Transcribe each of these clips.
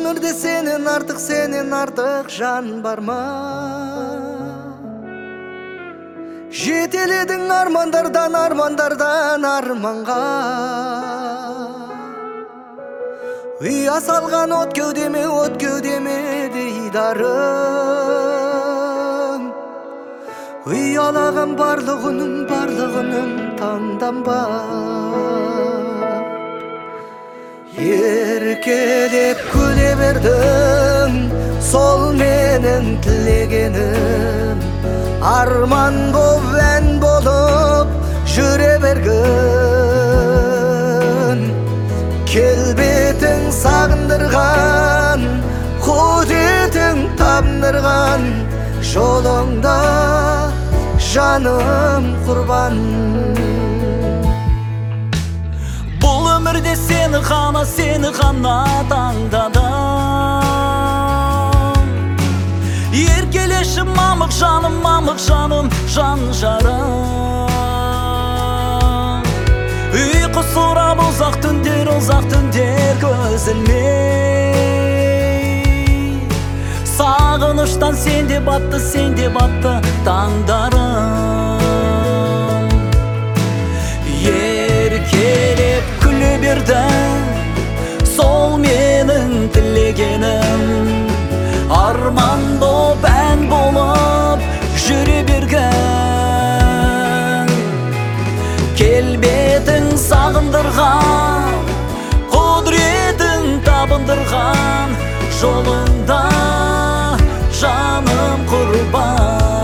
өмірде сенен артық жан бар ма? Жетеледің армандардан арманға. Ұя салған от кеудеме дейдарым. Ұялаған барлығының таңданба. Еркелеп күле бердің, сол менің тілегенім. Арман боп, ән болып жүре бергін. Келбетің сағындырған, құдетің табындырған, жолыңда жаным құрбан. Бұл өмірде сені ғана таңдадым. Еркелеші мамық жаным, жан жарым. Ұйқы сұрап ұзақ түндер көз ілмей. Сағыныштан сенде батты таңдарым. Еркелеп күле бердің, сол менің тілегенім. Арман боп, ән болып жүре берген. Келбетің сағындырған, құдіретің табындырған, жолыңда жаным құрбан.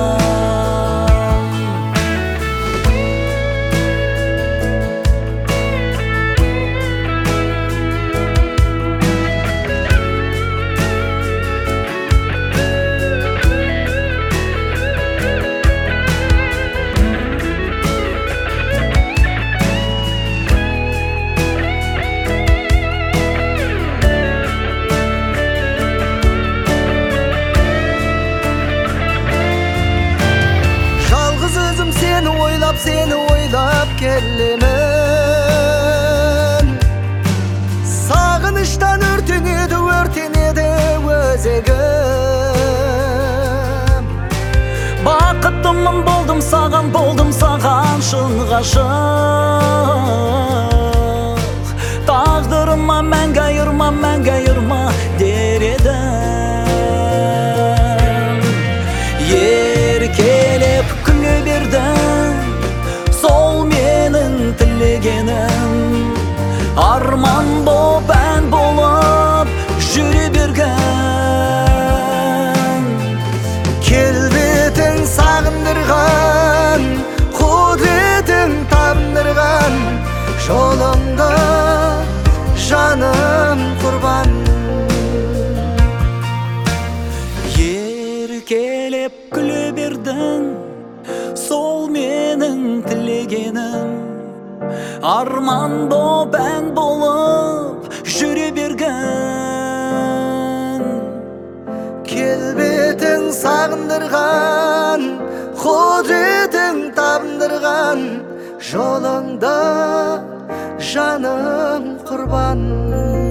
Seni oylap kellemін. Sağınıştan örtünеді өзегім. Бақыттымын болдым саған шын ғашық. Тағдырыма мәңгі айырма дер едім. Еркелеп күле бердің, сол менің тілегенім. Арман боп, ән болып жүре берген. Келбетің сағындырған, құдретің табындырған, жолыңда жаным құрбан. Еркелеп күле бердің, сол менің тілегенім. Арман боп, ән болып жүре берген. Келбетің сағындырған, құдретің табындырған, жолыңда жаным құрбан.